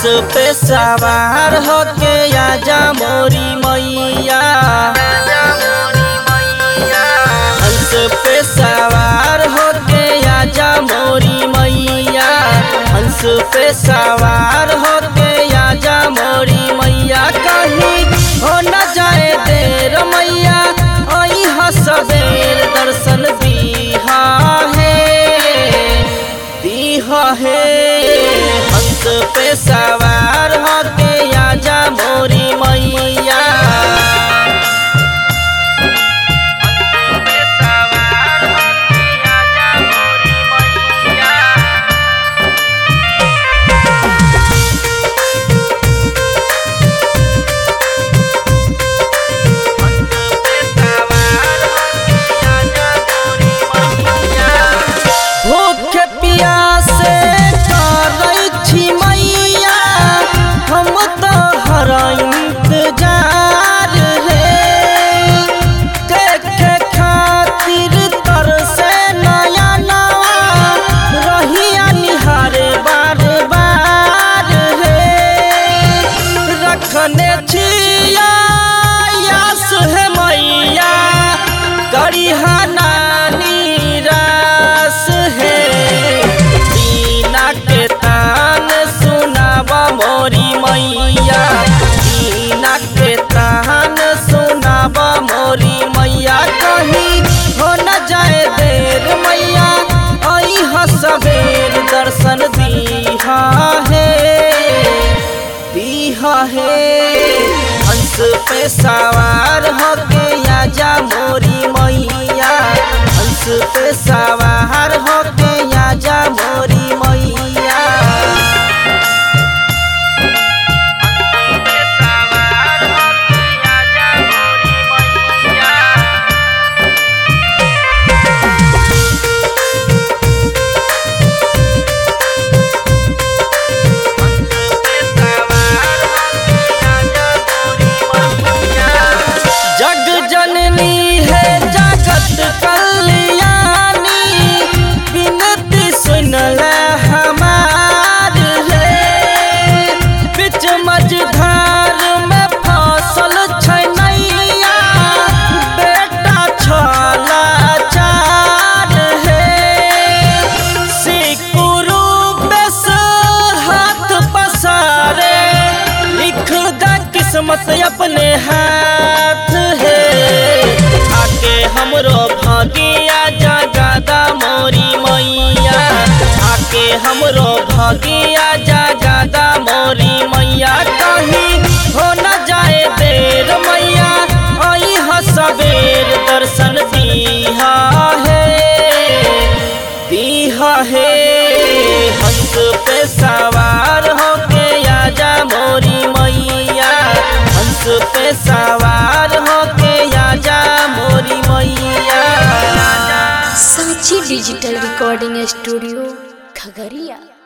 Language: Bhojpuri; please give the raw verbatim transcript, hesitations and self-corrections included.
पे सवार होके आजा मोरी मैया, हंस पे सवार होके आजा मोरी मैया, हंस पे सवार होके आजा मोरी मैया। कहीं हो न जाए देर मैया, आई हा सबेर दर्शन दीहा है, दीहा है। हंस पे सवार होके आजा मोरी मैया, सबेर दर्शन दीहा है, दीहा है। हंस पे सवार होके आजा मोरी मैया, हंस पे सवार होके आजा मोरी मैया। किस्मत अपने हाथ है, आके हमरो भागिया जगादा मोरी मैया, आके हमरो भागिया जगादा मोरी मैया। कहीं हो न जाए देर मैया, आई हा सबेर दर्शन दीहा है, दीहा है। हंस पे सवार होके आजा मोरी मैया, हंस पे सवार होके आजा मोरी मैया। Sanchi digital recording studio Khagaria.